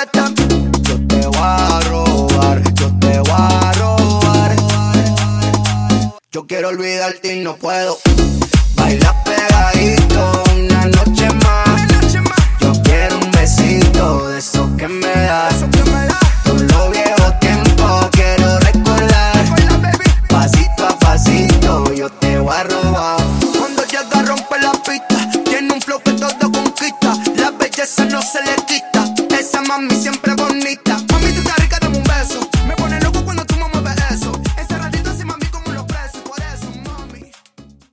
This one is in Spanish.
Yo te voy a robar, yo te voy a robar. Yo quiero olvidarte y no puedo. Baila pegadito una noche más.